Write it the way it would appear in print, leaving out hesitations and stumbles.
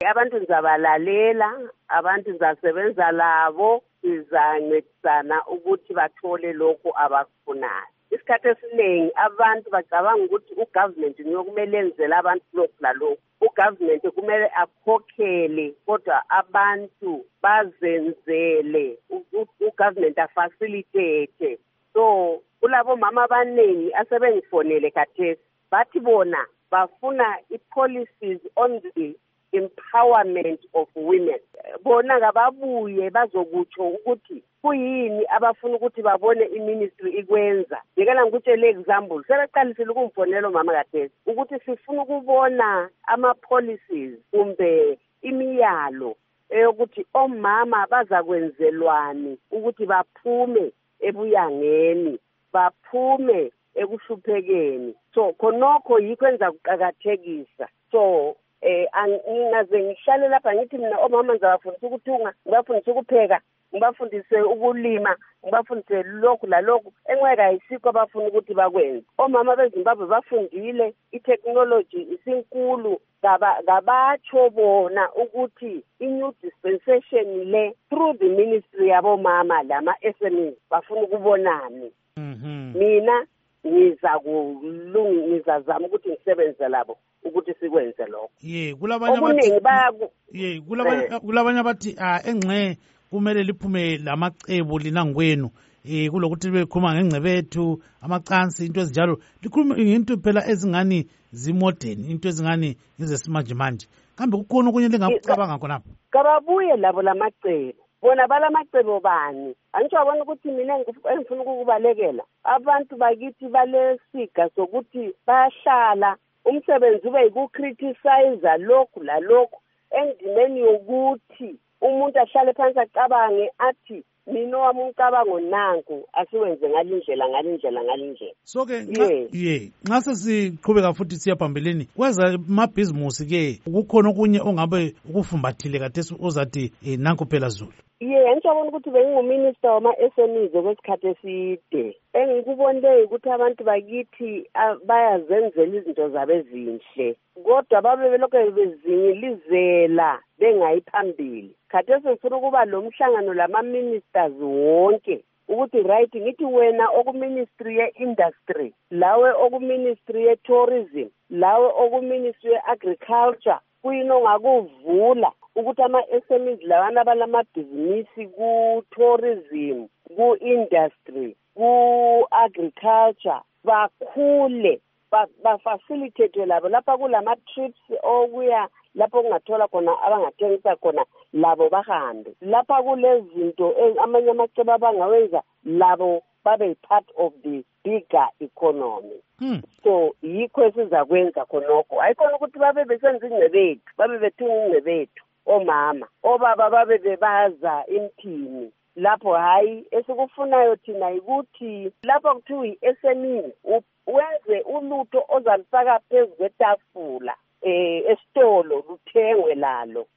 abantu nizabalalela, abantu nizasebenza labo, sizancedisana ukuthi bathole lokhu abakufunayo. Isikhathi esiningi abantu bacabanga ukuthi ugovernment niyokumele enzele abantu lokhu lalokhu. Ugovernment kumele akhokhele kodwa abantu bazenzele, ugovernment afacilitate. So kulabo mama abaningi asebengifonele khathesi bathi bona bafuna i-policies on the empowerment of women. Bona kababuye bazokutsho ukuthi kuyini abafuna ukuthi babone iministry ikwenza. Ngekela ngikutshele example, sebeqalisile ukumfonela mama khathesi ukuthi sifuna ukubona ama-policies kumbe imiyalo eyokuthi omama bazakwenzelwani ukuthi baphume ebuyangeni, baphume ekuhluphekeni. So khonokho yikho enza kuqakathekisa. So anginaze ngihlale lapha ngithi mina omama ngizabafundisa ukuthunga, ngibafundise ukupheka, ngibafundise ukulima, ngibafundise lokhu lalokhu engeke ayisikho abafuna ukuthi bakwenze. Omama beZimbabwe bafundile, i-technology isinkulu, ngabatsho bona ukuthi i-new dispensation le through the ministry yabomama lama SMEs bafuna ukubonani. Mina ngizazama ukuthi ngisebenze labo ukuthi sikwenze lokho. Kulabanye abathi engxe kumele liphume lamacebo lina ngwenu kulokuthi bekhuluma ngengcebethu amacansi into ezinjalo likhuluma ngento phela ezingani zimodern into ezingani ngezesimanje manje kambe kukhona okunye lengakucabanga khonapho kababuye labo lamacebo bona balamacebo bani angisho abona ukuthi mina engifuna ukubalekela abantu bakithi balesiga sokuthi bayahlala umsebenzi ube yikukriticize lokhu lalokhu endimeni yokuthi umuntu ahlale phansi acabange athi mina wami umcabango nanku asiwenze ngalindlela. So ke nxa sesiqhubeka futhi siya phambeleni kweza amabhizimusi ke kukhona okunye ongabe ukufumbathile khathesi ozathi nanku phela Zulu. Ngicabanga ukuthi benginguminister wama-SMEs kwesikhathi eside. Engikubonile ukuthi abantu bakithi bayazenzela izinto zabo ezinhle. Kodwa babe belokhu bezinyilizela bengayi phambili. Khathesi ngifuna ukuba lo mhlangano lama-ministers wonke ukuthi right ngithi wena okuministry ye-industry, lawe okuministry ye-tourism, lawe okuministry ye-agriculture, kuyini ongakuvula ukuthi ama-SMEs lawana balamabhizinisi ku-tourism, ku-industry, ku-agriculture bakhule, bafacilitate labo lapha kulama-trips okuya lapho kungathola khona abangathengisa khona labo bahambe. Lapha kulezinto amanye amacebo abangawenza labo babe part of the bigger economy. So yikho esizakwenza khonokho. Ayikhona ukuthi babe besenza ingcebethu, babe bethunga ingcebethu. Omama, obaba babe bebaza imthini. Lapho hayi esikufunayo thina ukuthi lapho kuthiwa i-SME wenze ulutho ozalifaka phezu kwetafula esitolo luthengwe lalo